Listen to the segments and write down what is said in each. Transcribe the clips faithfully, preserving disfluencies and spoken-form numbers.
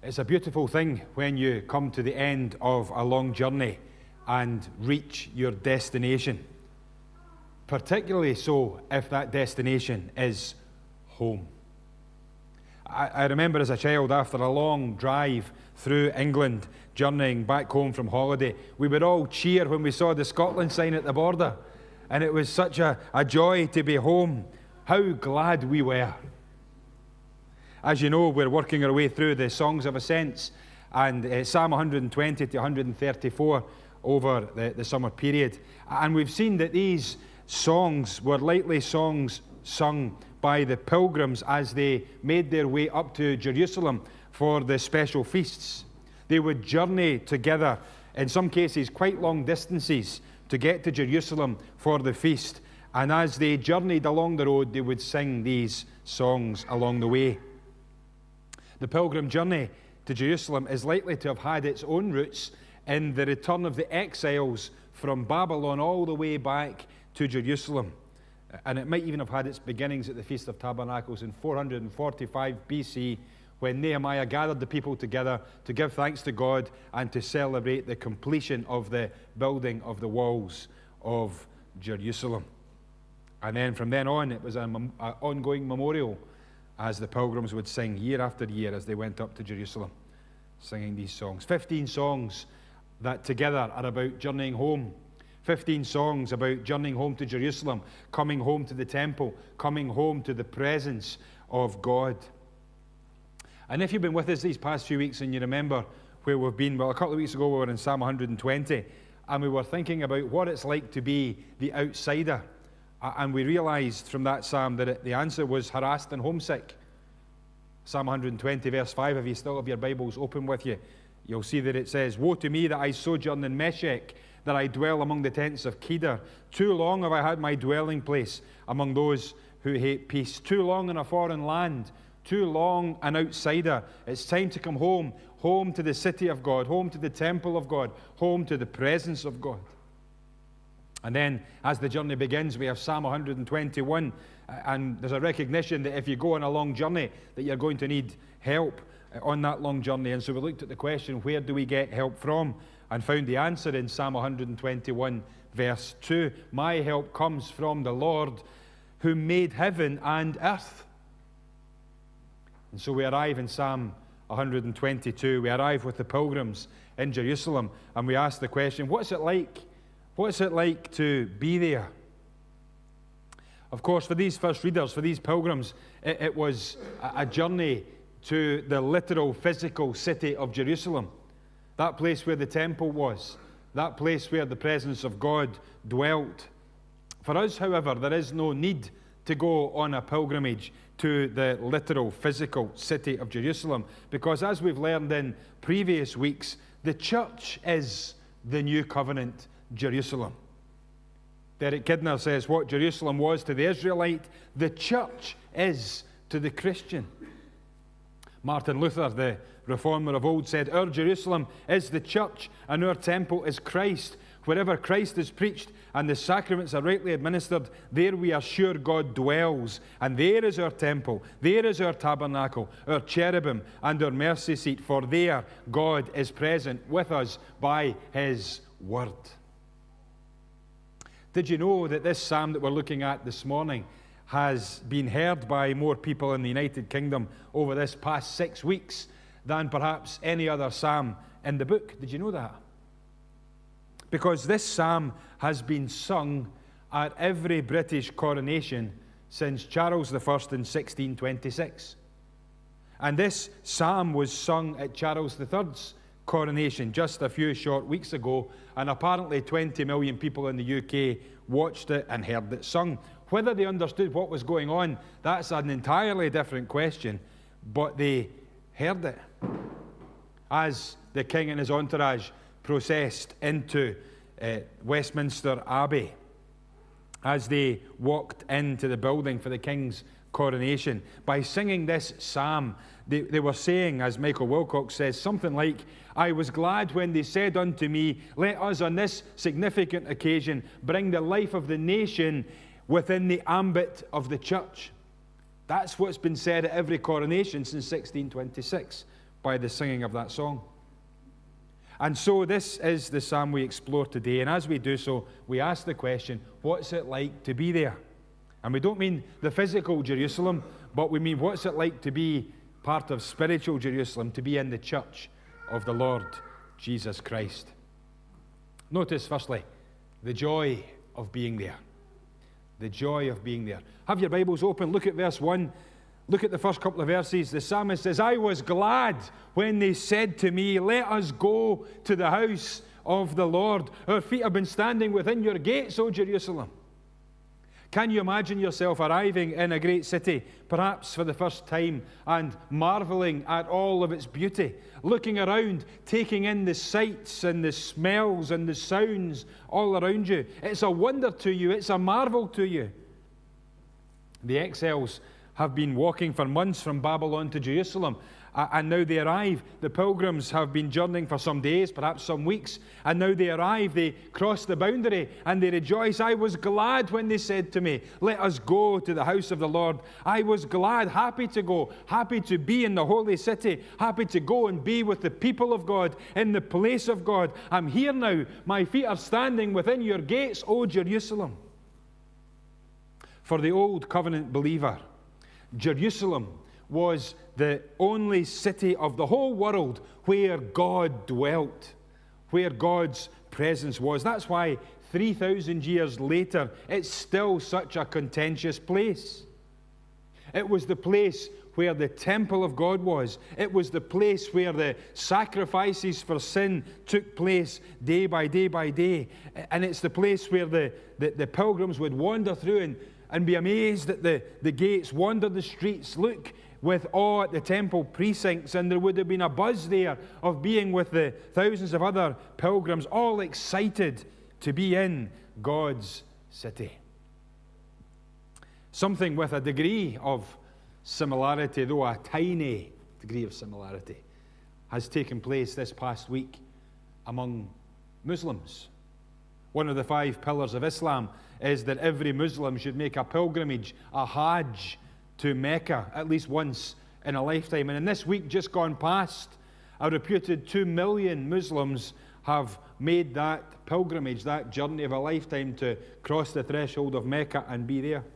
It's a beautiful thing when you come to the end of a long journey and reach your destination. Particularly so if that destination is home. I, I remember as a child, after a long drive through England, journeying back home from holiday, we would all cheer when we saw the Scotland sign at the border. And it was such a, a joy to be home. How glad we were. As you know, we're working our way through the Songs of Ascents, and uh, Psalm one twenty to one thirty-four over the, the summer period. And we've seen that these songs were likely songs sung by the pilgrims as they made their way up to Jerusalem for the special feasts. They would journey together, in some cases quite long distances, to get to Jerusalem for the feast. And as they journeyed along the road, they would sing these songs along the way. The pilgrim journey to Jerusalem is likely to have had its own roots in the return of the exiles from Babylon all the way back to Jerusalem. And it might even have had its beginnings at the Feast of Tabernacles in four forty-five B C, when Nehemiah gathered the people together to give thanks to God and to celebrate the completion of the building of the walls of Jerusalem. And then from then on, it was an ongoing memorial as the pilgrims would sing year after year as they went up to Jerusalem, singing these songs. Fifteen songs that together are about journeying home. Fifteen songs about journeying home to Jerusalem, coming home to the temple, coming home to the presence of God. And if you've been with us these past few weeks and you remember where we've been, well, a couple of weeks ago we were in Psalm one twenty, and we were thinking about what it's like to be the outsider. And we realized from that psalm that it, the answer was harassed and homesick. Psalm one twenty verse five, if you still have your Bibles open with you, you'll see that it says, "Woe to me that I sojourn in Meshech, that I dwell among the tents of Kedar. Too long have I had my dwelling place among those who hate peace. Too long in a foreign land, too long an outsider. It's time to come home, home to the city of God, home to the temple of God, home to the presence of God." And then, as the journey begins, we have Psalm one twenty-one, and there's a recognition that if you go on a long journey, that you're going to need help on that long journey. And so we looked at the question, where do we get help from? And found the answer in Psalm one twenty-one, verse two. "My help comes from the Lord, who made heaven and earth." And so we arrive in Psalm one twenty-two. We arrive with the pilgrims in Jerusalem, and we ask the question, what's it like? What's it like to be there? Of course, for these first readers, for these pilgrims, it, it was a, a journey to the literal, physical city of Jerusalem. That place where the temple was. That place where the presence of God dwelt. For us, however, there is no need to go on a pilgrimage to the literal, physical city of Jerusalem, because as we've learned in previous weeks, the church is the new covenant Jerusalem. Derek Kidner says, what Jerusalem was to the Israelite, the church is to the Christian. Martin Luther, the reformer of old, said, "Our Jerusalem is the church, and our temple is Christ. Wherever Christ is preached and the sacraments are rightly administered, there we are sure God dwells. And there is our temple, there is our tabernacle, our cherubim, and our mercy seat, for there God is present with us by His word." Did you know that this psalm that we're looking at this morning has been heard by more people in the United Kingdom over this past six weeks than perhaps any other psalm in the book? Did you know that? Because this psalm has been sung at every British coronation since Charles the First in sixteen twenty-six. And this psalm was sung at Charles the Third's coronation just a few short weeks ago, and apparently twenty million people in the U K watched it and heard it sung. Whether they understood what was going on, that's an entirely different question, but they heard it as the king and his entourage processed into uh, Westminster Abbey, as they walked into the building for the king's coronation. By singing this psalm, they, they were saying, as Michael Wilcox says, something like, "I was glad when they said unto me, let us on this significant occasion bring the life of the nation within the ambit of the church." That's what's been said at every coronation since sixteen twenty-six. by the singing of that song. And so this is the psalm we explore today. And as we do so, we ask the question, what's it like to be there? And we don't mean the physical Jerusalem, but we mean what's it like to be part of spiritual Jerusalem, to be in the church of the Lord Jesus Christ. Notice, firstly, the joy of being there. The joy of being there. Have your Bibles open. Look at verse one. Look at the first couple of verses. The psalmist says, I was glad when they said to me, let us go to the house of the Lord. Our feet have been standing within your gates, O Jerusalem. Can you imagine yourself arriving in a great city, perhaps for the first time, and marveling at all of its beauty, looking around, taking in the sights and the smells and the sounds all around you? It's a wonder to you. It's a marvel to you. The exiles have been walking for months from Babylon to Jerusalem, uh, and now they arrive. The pilgrims have been journeying for some days, perhaps some weeks, and now they arrive. They cross the boundary and they rejoice. I was glad when they said to me, let us go to the house of the Lord. I was glad, happy to go, happy to be in the holy city, happy to go and be with the people of God, in the place of God. I'm here now. My feet are standing within your gates, O Jerusalem. For the old covenant believer, Jerusalem was the only city of the whole world where God dwelt, where God's presence was. That's why three thousand years later, it's still such a contentious place. It was the place where the temple of God was. It was the place where the sacrifices for sin took place day by day by day. And it's the place where the, the, the pilgrims would wander through and and be amazed at the, the gates, wander the streets, look with awe at the temple precincts, and there would have been a buzz there of being with the thousands of other pilgrims, all excited to be in God's city. Something with a degree of similarity, though a tiny degree of similarity, has taken place this past week among Muslims. One of the five pillars of Islam is that every Muslim should make a pilgrimage, a Hajj, to Mecca at least once in a lifetime. And in this week just gone past, a reputed two million Muslims have made that pilgrimage, that journey of a lifetime, to cross the threshold of Mecca and be there.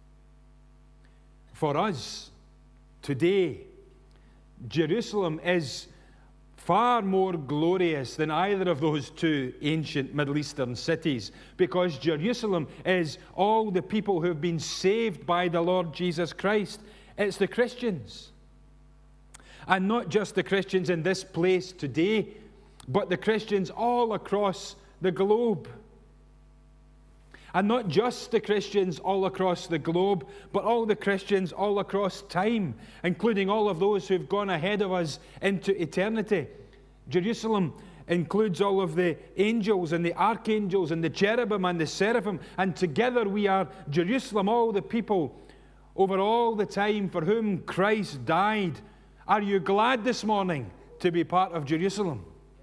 For us, today, Jerusalem is far more glorious than either of those two ancient Middle Eastern cities, because Jerusalem is all the people who have been saved by the Lord Jesus Christ. It's the Christians. And not just the Christians in this place today, but the Christians all across the globe. And not just the Christians all across the globe, but all the Christians all across time, including all of those who've gone ahead of us into eternity. Jerusalem includes all of the angels and the archangels and the cherubim and the seraphim, and together we are Jerusalem, all the people over all the time for whom Christ died. Are you glad this morning to be part of Jerusalem?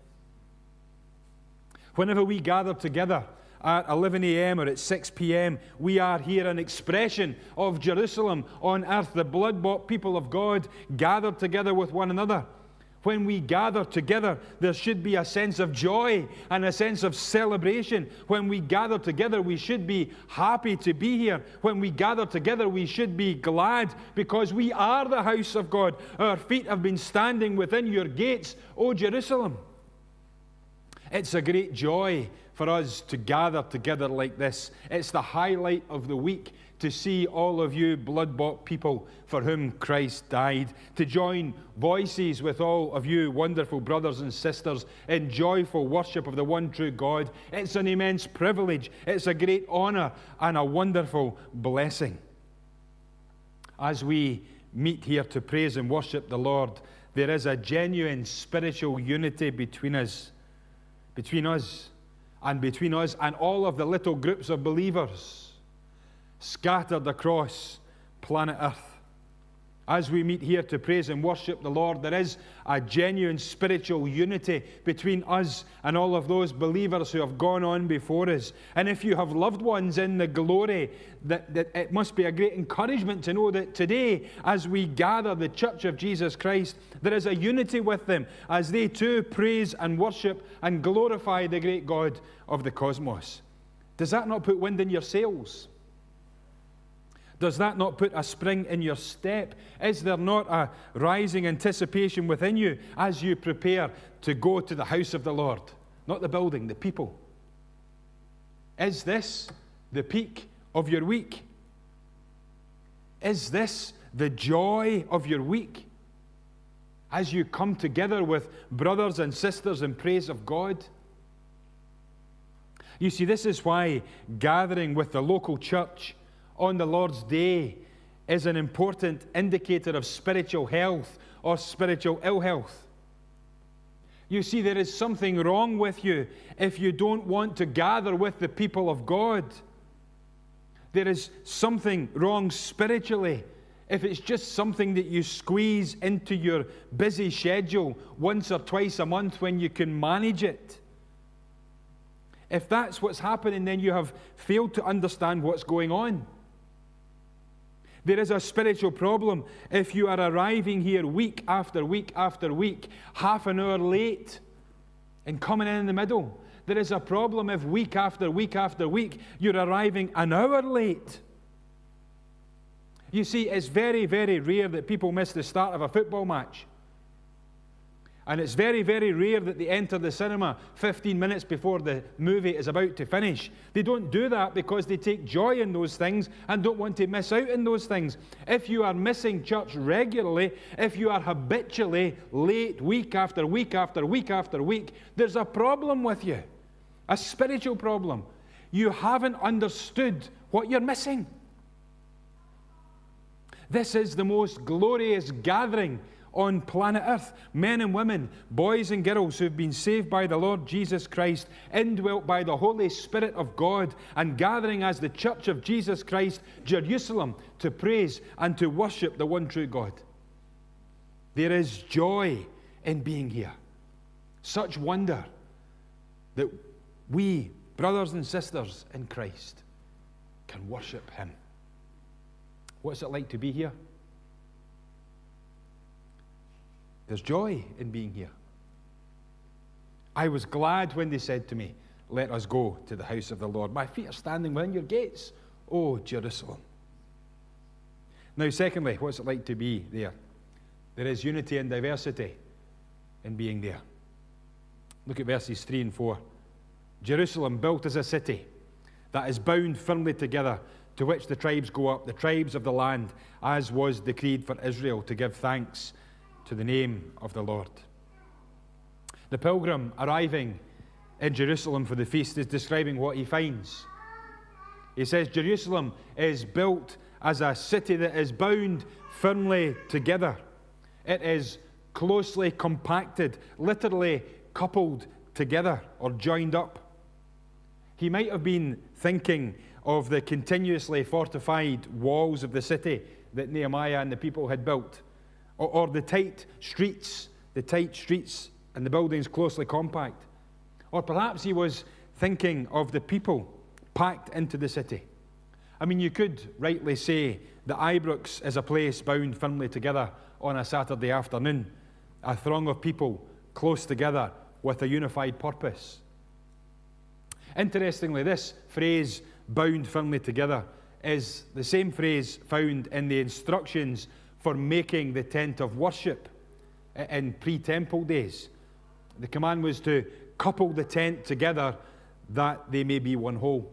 Whenever we gather together at eleven a.m. or at six p.m, we are here an expression of Jerusalem on earth, the blood-bought people of God gathered together with one another. When we gather together, there should be a sense of joy and a sense of celebration. When we gather together, we should be happy to be here. When we gather together, we should be glad because we are the house of God. Our feet have been standing within your gates, O Jerusalem. It's a great joy for us to gather together like this. It's the highlight of the week to see all of you blood-bought people for whom Christ died, to join voices with all of you wonderful brothers and sisters in joyful worship of the one true God. It's an immense privilege. It's a great honor and a wonderful blessing. As we meet here to praise and worship the Lord, there is a genuine spiritual unity between us, between us and between us and all of the little groups of believers scattered across planet Earth. As we meet here to praise and worship the Lord, there is a genuine spiritual unity between us and all of those believers who have gone on before us. And if you have loved ones in the glory, that, that it must be a great encouragement to know that today, as we gather the Church of Jesus Christ, there is a unity with them as they too praise and worship and glorify the great God of the cosmos. Does that not put wind in your sails? Does that not put a spring in your step? Is there not a rising anticipation within you as you prepare to go to the house of the Lord? Not the building, the people. Is this the peak of your week? Is this the joy of your week? As you come together with brothers and sisters in praise of God? You see, this is why gathering with the local church on the Lord's Day is an important indicator of spiritual health or spiritual ill health. You see, there is something wrong with you if you don't want to gather with the people of God. There is something wrong spiritually if it's just something that you squeeze into your busy schedule once or twice a month when you can manage it. If that's what's happening, then you have failed to understand what's going on. There is a spiritual problem if you are arriving here week after week after week, half an hour late and coming in in the middle. There is a problem if week after week after week you're arriving an hour late. You see, it's very, very rare that people miss the start of a football match. And it's very, very rare that they enter the cinema fifteen minutes before the movie is about to finish. They don't do that because they take joy in those things and don't want to miss out in those things. If you are missing church regularly, if you are habitually late week after week after week after week, there's a problem with you, a spiritual problem. You haven't understood what you're missing. This is the most glorious gathering on planet Earth. Men and women, boys and girls who've been saved by the Lord Jesus Christ, indwelt by the Holy Spirit of God, and gathering as the Church of Jesus Christ, Jerusalem, to praise and to worship the one true God. There is joy in being here. Such wonder that we, brothers and sisters in Christ, can worship Him. What's it like to be here? There's joy in being here. I was glad when they said to me, "Let us go to the house of the Lord." My feet are standing within your gates, O Jerusalem. Now, secondly, what's it like to be there? There is unity and diversity in being there. Look at verses three and four. Jerusalem, built as a city that is bound firmly together, to which the tribes go up, the tribes of the land, as was decreed for Israel, to give thanks to the name of the Lord. The pilgrim arriving in Jerusalem for the feast is describing what he finds. He says Jerusalem is built as a city that is bound firmly together. It is closely compacted, literally coupled together or joined up. He might have been thinking of the continuously fortified walls of the city that Nehemiah and the people had built. Or, or the tight streets, the tight streets and the buildings closely compact. Or perhaps he was thinking of the people packed into the city. I mean, you could rightly say that Ibrox is a place bound firmly together on a Saturday afternoon, a throng of people close together with a unified purpose. Interestingly, this phrase, bound firmly together, is the same phrase found in the instructions for making the tent of worship in pre-temple days. The command was to couple the tent together that they may be one whole.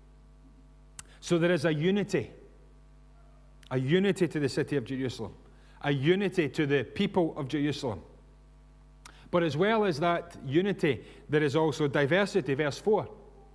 So there is a unity, a unity to the city of Jerusalem, a unity to the people of Jerusalem. But as well as that unity, there is also diversity. Verse four.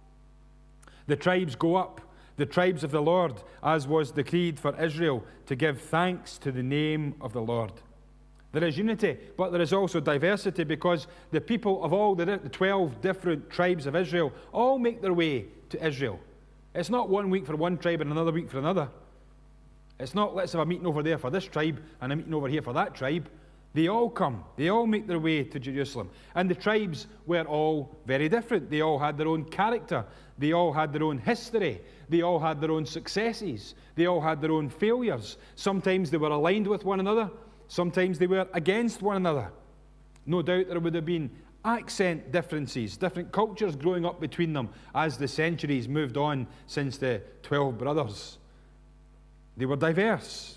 The tribes go up, the tribes of the Lord, as was decreed for Israel, to give thanks to the name of the Lord. There is unity, but there is also diversity, because the people of all the twelve different tribes of Israel all make their way to Israel. It's not one week for one tribe and another week for another. It's not, let's have a meeting over there for this tribe and a meeting over here for that tribe. They all come. They all make their way to Jerusalem. And the tribes were all very different. They all had their own character. They all had their own history. They all had their own successes. They all had their own failures. Sometimes they were aligned with one another. Sometimes they were against one another. No doubt there would have been accent differences, different cultures growing up between them as the centuries moved on since the twelve brothers. They were diverse.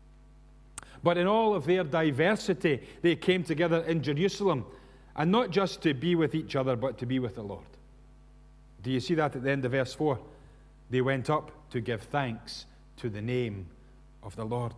But in all of their diversity, they came together in Jerusalem, and not just to be with each other, but to be with the Lord. Do you see that at the end of verse four? They went up to give thanks to the name of the Lord.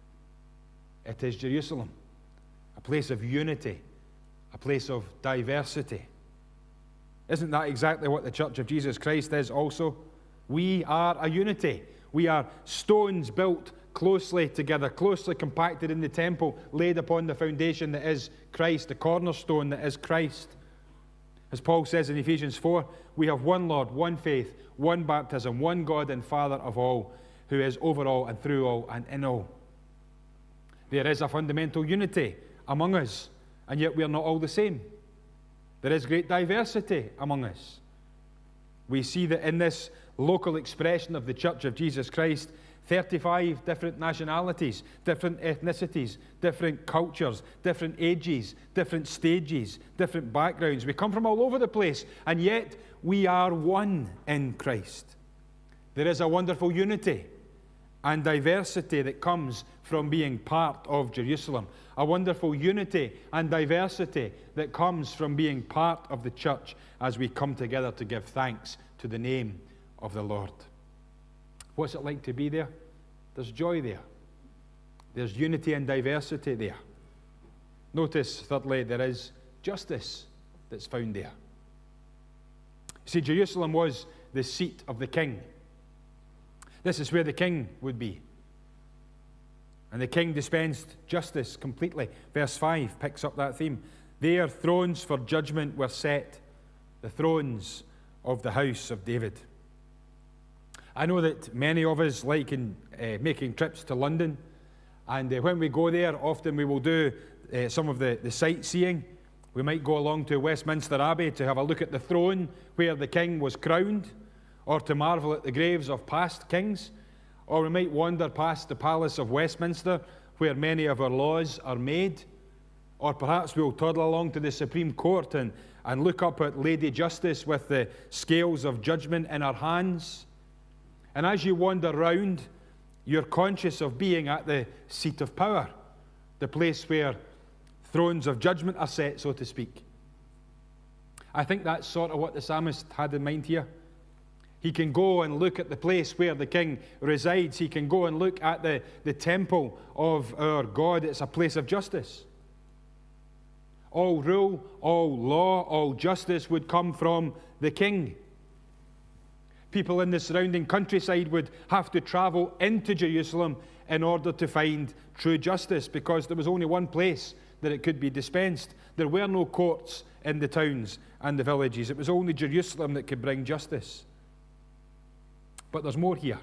It is Jerusalem, a place of unity, a place of diversity. Isn't that exactly what the Church of Jesus Christ is also? We are a unity. We are stones built closely together, closely compacted in the temple, laid upon the foundation that is Christ, the cornerstone that is Christ. As Paul says in Ephesians four, we have one Lord, one faith, one baptism, one God and Father of all, who is over all and through all and in all. There is a fundamental unity among us, and yet we are not all the same. There is great diversity among us. We see that in this local expression of the Church of Jesus Christ, thirty-five different nationalities, different ethnicities, different cultures, different ages, different stages, different backgrounds. We come from all over the place, and yet we are one in Christ. There is a wonderful unity and diversity that comes from being part of Jerusalem. A wonderful unity and diversity that comes from being part of the church as we come together to give thanks to the name of the Lord. What's it like to be there? There's joy there. There's unity and diversity there. Notice, thirdly, there is justice that's found there. See, Jerusalem was the seat of the king. This is where the king would be. And the king dispensed justice completely. Verse five picks up that theme. Their thrones for judgment were set, the thrones of the house of David. I know that many of us like in, uh, making trips to London, and uh, when we go there, often we will do uh, some of the, the sightseeing. We might go along to Westminster Abbey to have a look at the throne where the king was crowned, or to marvel at the graves of past kings, or we might wander past the Palace of Westminster where many of our laws are made, or perhaps we'll toddle along to the Supreme Court and, and look up at Lady Justice with the scales of judgment in her hands. And as you wander round, you're conscious of being at the seat of power, the place where thrones of judgment are set, so to speak. I think that's sort of what the psalmist had in mind here. He can go and look at the place where the king resides. He can go and look at the, the temple of our God. It's a place of justice. All rule, all law, all justice would come from the king. People in the surrounding countryside would have to travel into Jerusalem in order to find true justice, because there was only one place that it could be dispensed. There were no courts in the towns and the villages. It was only Jerusalem that could bring justice. But there's more here.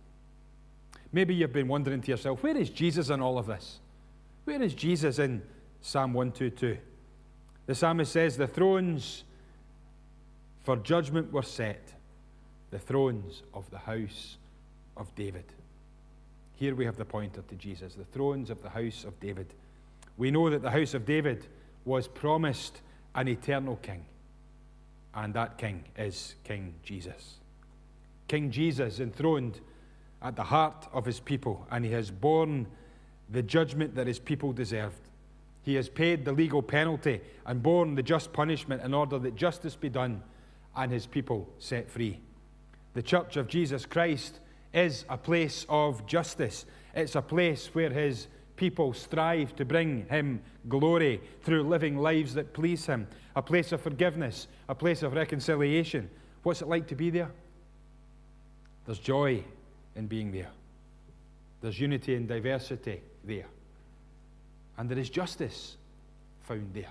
Maybe you've been wondering to yourself, where is Jesus in all of this? Where is Jesus in Psalm one twenty-two? The psalmist says, the thrones for judgment were set, the thrones of the house of David. Here we have the pointer to Jesus, the thrones of the house of David. We know that the house of David was promised an eternal king, and that king is King Jesus. King Jesus enthroned at the heart of his people, and he has borne the judgment that his people deserved. He has paid the legal penalty and borne the just punishment in order that justice be done and his people set free. The Church of Jesus Christ is a place of justice. It's a place where his people strive to bring him glory through living lives that please him. A place of forgiveness, a place of reconciliation. What's it like to be there? There's joy in being there. There's unity and diversity there. And there is justice found there.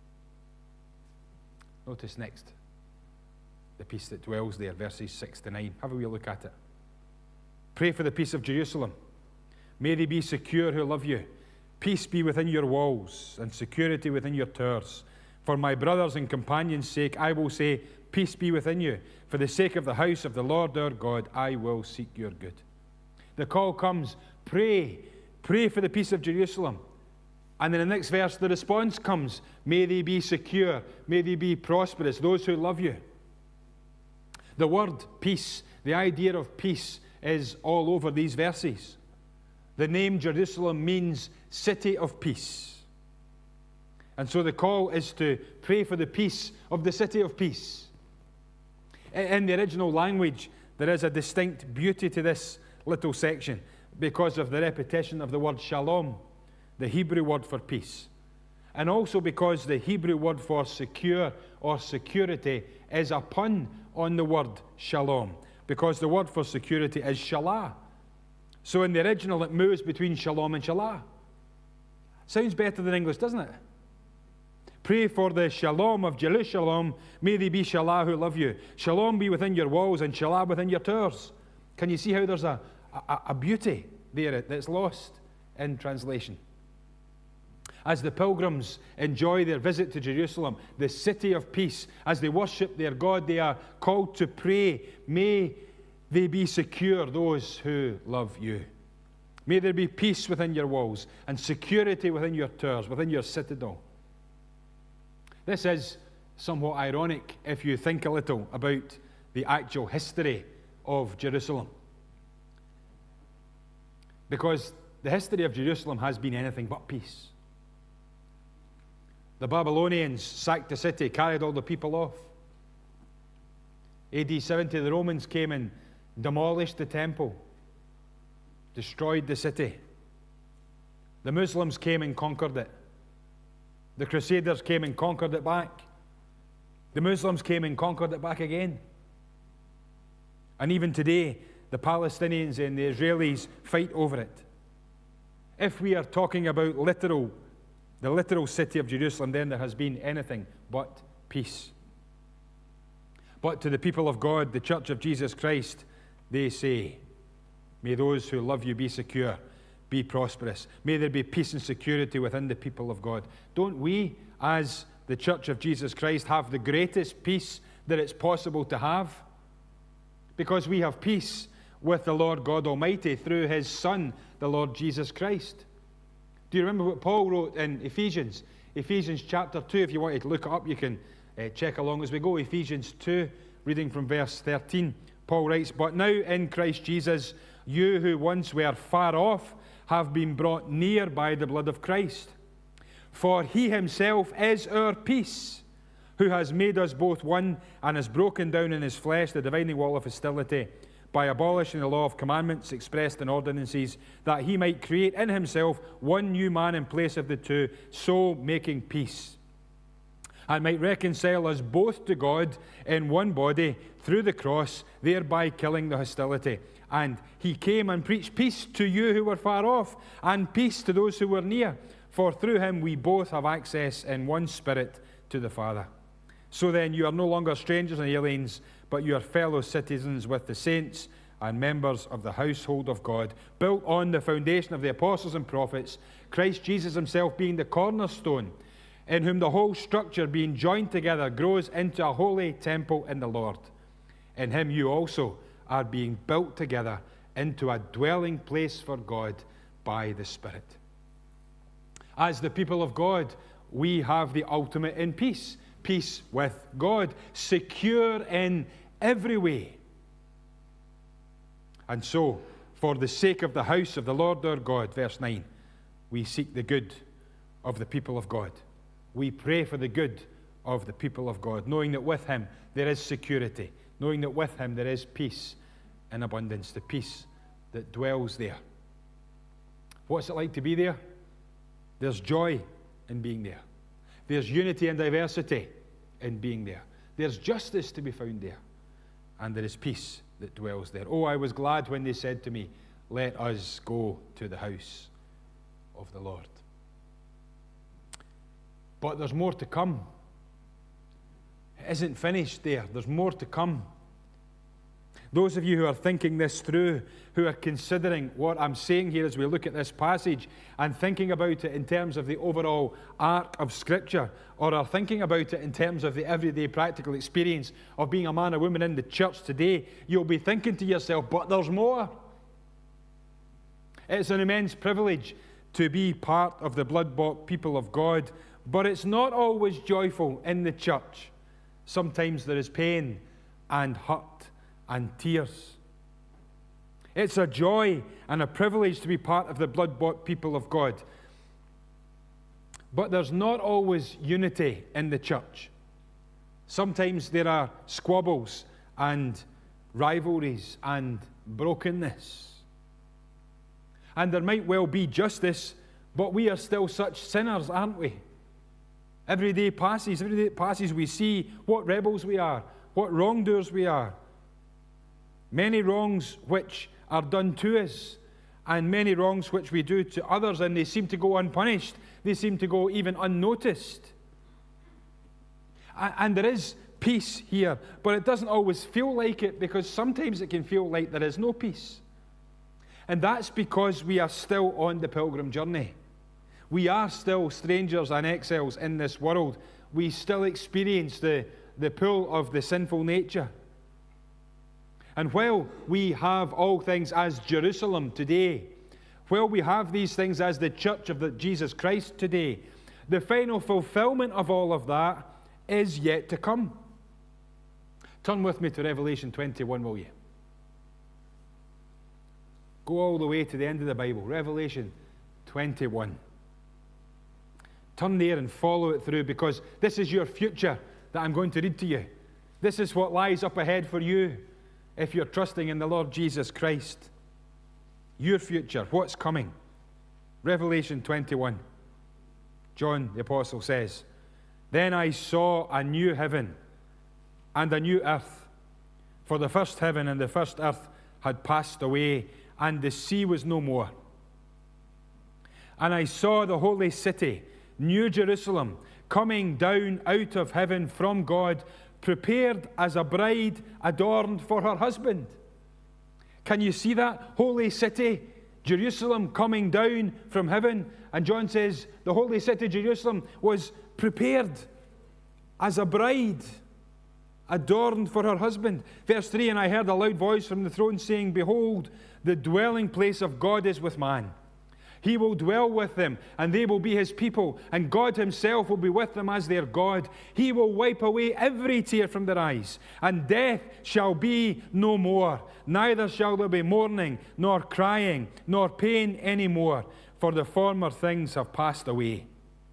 Notice next the peace that dwells there, verses six to nine. Have a wee look at it. Pray for the peace of Jerusalem. May they be secure who love you. Peace be within your walls, and security within your towers. For my brothers and companions' sake, I will say, peace be within you. For the sake of the house of the Lord our God, I will seek your good. The call comes, pray. Pray for the peace of Jerusalem. And in the next verse, the response comes, may they be secure, may they be prosperous, those who love you. The word peace, the idea of peace, is all over these verses. The name Jerusalem means city of peace. And so the call is to pray for the peace of the city of peace. In the original language, there is a distinct beauty to this little section because of the repetition of the word shalom, the Hebrew word for peace. And also because the Hebrew word for secure or security is a pun on the word shalom, because the word for security is shalah. So in the original, it moves between shalom and shalah. Sounds better than English, doesn't it? Pray for the shalom of Jerusalem. May they be shalah who love you. Shalom be within your walls and shalah within your towers. Can you see how there's a, a, a beauty there that's lost in translation? As the pilgrims enjoy their visit to Jerusalem, the city of peace, as they worship their God, they are called to pray. May they be secure, those who love you. May there be peace within your walls and security within your towers, within your citadel. This is somewhat ironic if you think a little about the actual history of Jerusalem. Because the history of Jerusalem has been anything but peace. The Babylonians sacked the city, carried all the people off. A D seventy, the Romans came and demolished the temple, destroyed the city. The Muslims came and conquered it. The Crusaders came and conquered it back. The Muslims came and conquered it back again. And even today, the Palestinians and the Israelis fight over it. If we are talking about literal, the literal city of Jerusalem, then there has been anything but peace. But to the people of God, the Church of Jesus Christ, they say, may those who love you be secure, be prosperous. May there be peace and security within the people of God. Don't we, as the Church of Jesus Christ, have the greatest peace that it's possible to have? Because we have peace with the Lord God Almighty through His Son, the Lord Jesus Christ. Do you remember what Paul wrote in Ephesians? Ephesians chapter two, if you wanted to look it up, you can uh, check along as we go. Ephesians two, reading from verse thirteen. Paul writes, but now in Christ Jesus, you who once were far off have been brought near by the blood of Christ. For He Himself is our peace, who has made us both one and has broken down in His flesh the dividing wall of hostility by abolishing the law of commandments expressed in ordinances, that He might create in Himself one new man in place of the two, so making peace, and might reconcile us both to God in one body through the cross, thereby killing the hostility. And He came and preached peace to you who were far off, and peace to those who were near. For through Him we both have access in one Spirit to the Father. So then you are no longer strangers and aliens, but you are fellow citizens with the saints and members of the household of God, built on the foundation of the apostles and prophets, Christ Jesus Himself being the cornerstone, in whom the whole structure being joined together grows into a holy temple in the Lord. In Him you also are being built together into a dwelling place for God by the Spirit. As the people of God, we have the ultimate in peace. Peace with God, secure in every way. And so, for the sake of the house of the Lord our God, verse nine, we seek the good of the people of God. We pray for the good of the people of God, knowing that with Him there is security, knowing that with Him there is peace in abundance, the peace that dwells there. What's it like to be there? There's joy in being there. There's unity and diversity in being there. There's justice to be found there. And there is peace that dwells there. Oh, I was glad when they said to me, let us go to the house of the Lord. But there's more to come. It isn't finished there. There's more to come. Those of you who are thinking this through, who are considering what I'm saying here as we look at this passage and thinking about it in terms of the overall arc of Scripture, or are thinking about it in terms of the everyday practical experience of being a man or woman in the church today, you'll be thinking to yourself, but there's more. It's an immense privilege to be part of the blood-bought people of God, but it's not always joyful in the church. Sometimes there is pain and hurt and tears. It's a joy and a privilege to be part of the blood-bought people of God. But there's not always unity in the church. Sometimes there are squabbles and rivalries and brokenness. And there might well be justice, but we are still such sinners, aren't we? Every day passes, every day that passes, we see what rebels we are, what wrongdoers we are. Many wrongs which are done to us, and many wrongs which we do to others, and they seem to go unpunished. They seem to go even unnoticed. And there is peace here, but it doesn't always feel like it, because sometimes it can feel like there is no peace. And that's because we are still on the pilgrim journey. We are still strangers and exiles in this world. We still experience the, the pull of the sinful nature. And while we have all things as Jerusalem today, while we have these things as the church of the Jesus Christ today, the final fulfillment of all of that is yet to come. Turn with me to Revelation twenty-one, will you? Go all the way to the end of the Bible, Revelation twenty-one. Turn there and follow it through, because this is your future that I'm going to read to you. This is what lies up ahead for you if you're trusting in the Lord Jesus Christ. Your future, what's coming. Revelation twenty-one. John the Apostle says, "Then I saw a new heaven and a new earth, for the first heaven and the first earth had passed away, and the sea was no more. And I saw the holy city, New Jerusalem, coming down out of heaven from God, prepared as a bride adorned for her husband." Can you see that? Holy city, Jerusalem, coming down from heaven. And John says the holy city, Jerusalem, was prepared as a bride adorned for her husband. Verse three, "And I heard a loud voice from the throne saying, Behold, the dwelling place of God is with man. He will dwell with them, and they will be his people, and God himself will be with them as their God. He will wipe away every tear from their eyes, and death shall be no more. Neither shall there be mourning, nor crying, nor pain any more, for the former things have passed away.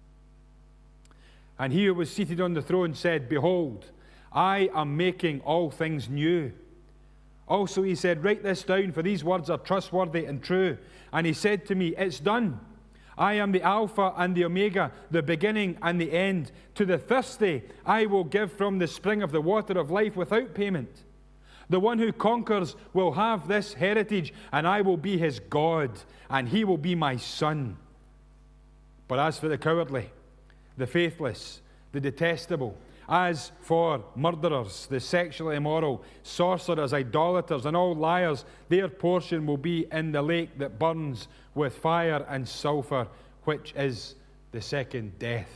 And he who was seated on the throne said, Behold, I am making all things new. Also he said, Write this down, for these words are trustworthy and true. And he said to me, It's done. I am the Alpha and the Omega, the beginning and the end. To the thirsty I will give from the spring of the water of life without payment. The one who conquers will have this heritage, and I will be his God, and he will be my son. But as for the cowardly, the faithless, the detestable, as for murderers, the sexually immoral, sorcerers, idolaters, and all liars, their portion will be in the lake that burns with fire and sulfur, which is the second death.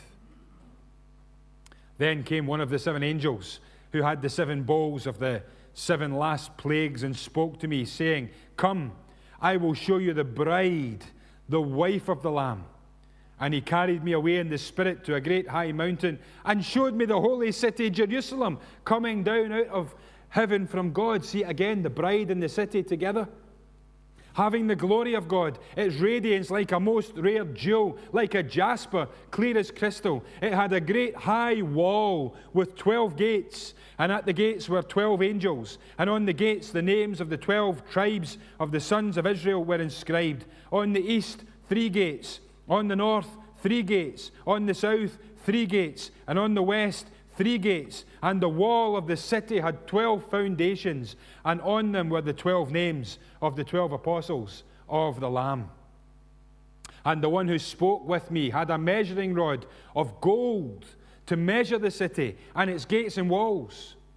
Then came one of the seven angels who had the seven bowls of the seven last plagues and spoke to me, saying, Come, I will show you the bride, the wife of the Lamb. And he carried me away in the Spirit to a great high mountain and showed me the holy city, Jerusalem, coming down out of heaven from God. See, again, the bride and the city together. Having the glory of God, its radiance like a most rare jewel, like a jasper, clear as crystal. It had a great high wall with twelve gates, and at the gates were twelve angels. And on the gates the names of the twelve tribes of the sons of Israel were inscribed. On the east, three gates. On the north, three gates. On the south, three gates. And on the west, three gates. And the wall of the city had twelve foundations, and on them were the twelve names of the twelve apostles of the Lamb. And the one who spoke with me had a measuring rod of gold to measure the city and its gates and walls.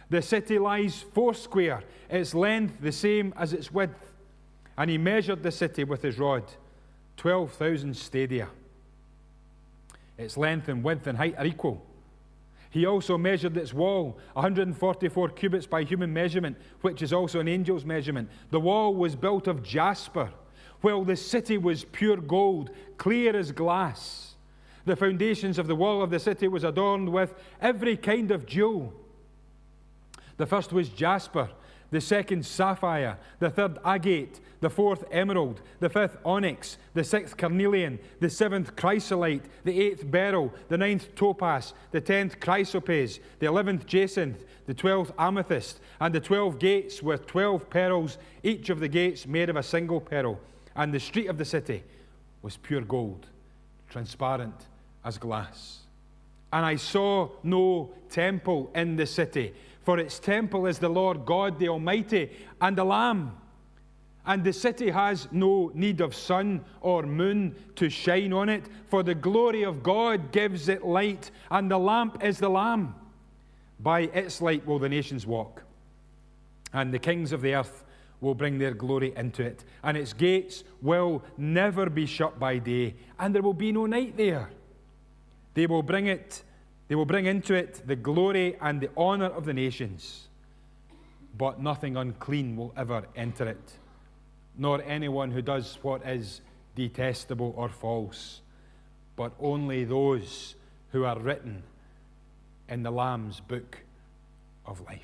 The city lies foursquare, its length the same as its width. And he measured the city with his rod, twelve thousand stadia. Its length and width and height are equal. He also measured its wall, one hundred forty-four cubits by human measurement, which is also an angel's measurement. The wall was built of jasper, while the city was pure gold, clear as glass. The foundations of the wall of the city was adorned with every kind of jewel. The first was jasper, the second sapphire, the third agate, the fourth emerald, the fifth onyx, the sixth carnelian, the seventh chrysolite, the eighth beryl, the ninth topaz, the tenth chrysoprase, the eleventh jacinth, the twelfth amethyst, and the twelve gates were twelve pearls, each of the gates made of a single pearl. And the street of the city was pure gold, transparent as glass. And I saw no temple in the city, for its temple is the Lord God, the Almighty, and the Lamb. And the city has no need of sun or moon to shine on it, for the glory of God gives it light, and the lamp is the Lamb. By its light will the nations walk, and the kings of the earth will bring their glory into it. And its gates will never be shut by day, and there will be no night there. They will bring it, they will bring into it the glory and the honor of the nations, but nothing unclean will ever enter it, nor anyone who does what is detestable or false, but only those who are written in the Lamb's book of life.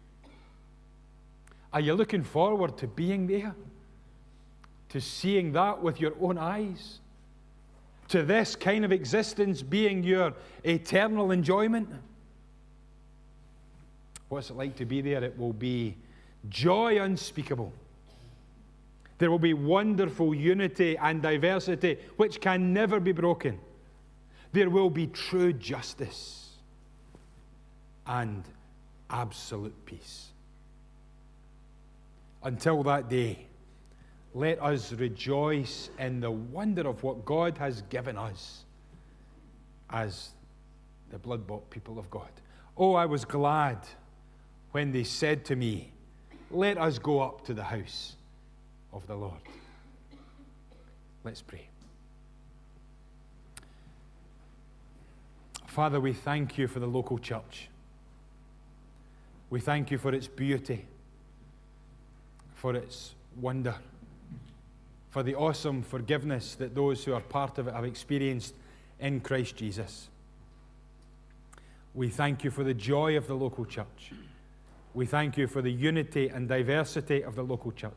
Are you looking forward to being there? To seeing that with your own eyes? To this kind of existence being your eternal enjoyment? What's it like to be there? It will be joy unspeakable. There will be wonderful unity and diversity which can never be broken. There will be true justice and absolute peace. Until that day, let us rejoice in the wonder of what God has given us as the blood-bought people of God. Oh, I was glad when they said to me, let us go up to the house of the Lord. Let's pray. Father, we thank you for the local church. We thank you for its beauty, for its wonder, for the awesome forgiveness that those who are part of it have experienced in Christ Jesus. We thank you for the joy of the local church. We thank you for the unity and diversity of the local church.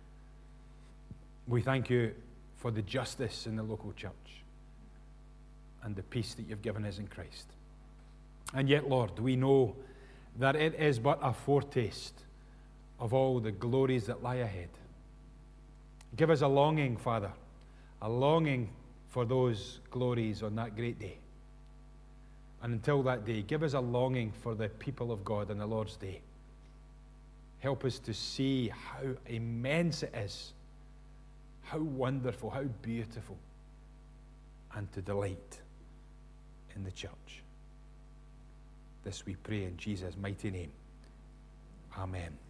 We thank you for the justice in the local church and the peace that you've given us in Christ. And yet, Lord, we know that it is but a foretaste of all the glories that lie ahead. Give us a longing, Father, a longing for those glories on that great day. And until that day, give us a longing for the people of God on the Lord's day. Help us to see how immense it is, how wonderful, how beautiful, and to delight in the church. This we pray in Jesus' mighty name. Amen.